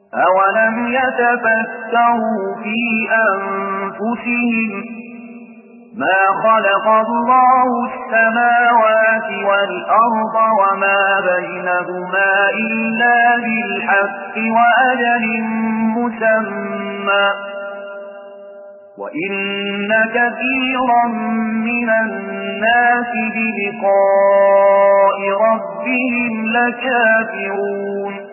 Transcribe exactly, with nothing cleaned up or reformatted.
أولم يتفكروا في أنفسهم ما خلق الله السماوات والأرض وما بينهما إلا بالحق وأجل مسمى وإن كثيرا من الناس بلقاء ربهم لكافرون